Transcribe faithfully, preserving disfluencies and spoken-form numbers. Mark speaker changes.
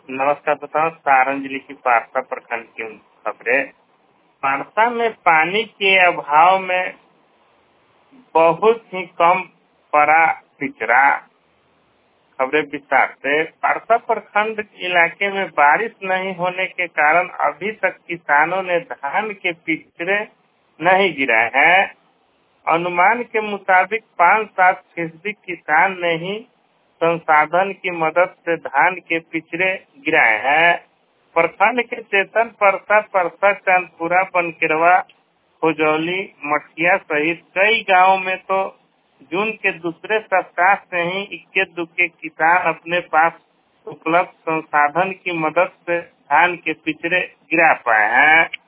Speaker 1: नमस्कार, बताओ। सारण जिले की पारसा प्रखंड की खबरें। पारसा में पानी के अभाव में बहुत ही कम पड़ा पिचरा। खबरें विस्तार से। पारसा प्रखंड इलाके में बारिश नहीं होने के कारण अभी तक किसानों ने धान के पिचरे नहीं गिराए हैं। अनुमान के मुताबिक पाँच सात फीसदी किसान ने ही संसाधन की मदद से धान के पिचरे गिराए हैं। प्रखंड के चेतन परसा, परसा चांदपुरा, बनकेरवा, खुजौली, मठिया सहित कई गांवों में तो जून के दूसरे सप्ताह से ही इक्के दुक्के किसान अपने पास उपलब्ध संसाधन की मदद से धान के पिचरे गिरा पाए हैं।